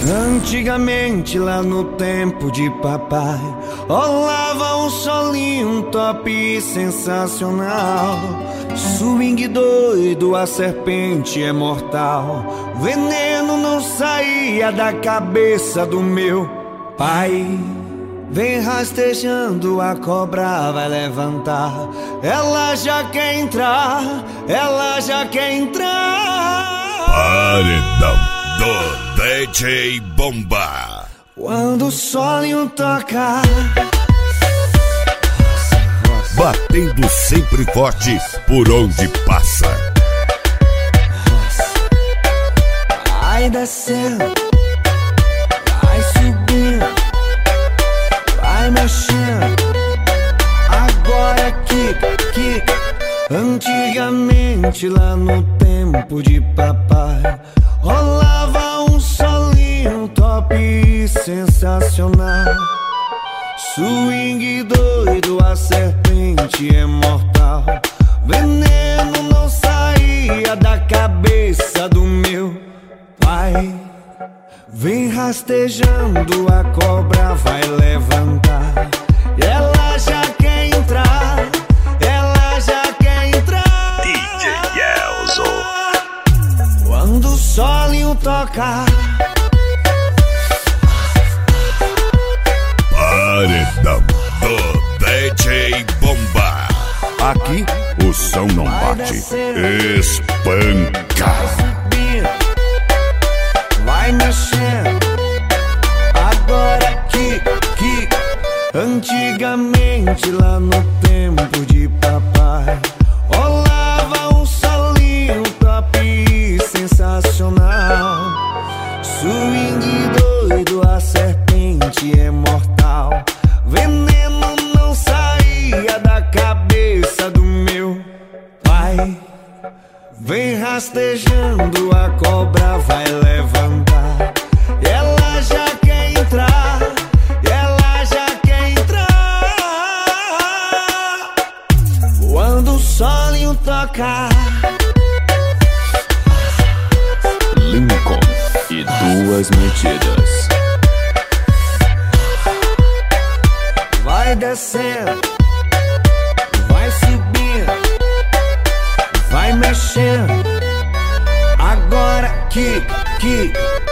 Antigamente, lá no tempo de papai, rolava um solinho, um top sensacional. Swing doido, a serpente é mortal. Veneno não saía da cabeça do meu pai. Vem rastejando, a cobra vai levantar. Ela já quer entrar, ela já quer entrar. Paredão do DJ Bomba. Quando o solinho toca, batendo sempre forte por onde passa. vai descendo, vai subindo, vai mexendo. Agora que antigamente, lá no tempo de papai, rolava um solinho top sensacional. Swing doido, a serpente é mortal. Veneno não saía da cabeça do meu pai. Vem rastejando, a cobra vai levantar. Ela já quer entrar, ela já quer entrar. DJ Elzo. Quando o solinho toca, Paredão do DJ Bomba. Aqui o som não bate, espanca. vai mexendo. Agora que antigamente, lá no tempo de papai, rolava um solinho top sensacional. Swing doido, a serpente é mortal. Veneno não saía da cabeça do meu pai. Vem rastejando, a cobra vai levantar. Ela já quer entrar, ela já quer entrar. Quando o solinho toca, Lincoln e duas medidas. vai descendo, vai subindo, vai mexendo. Agora que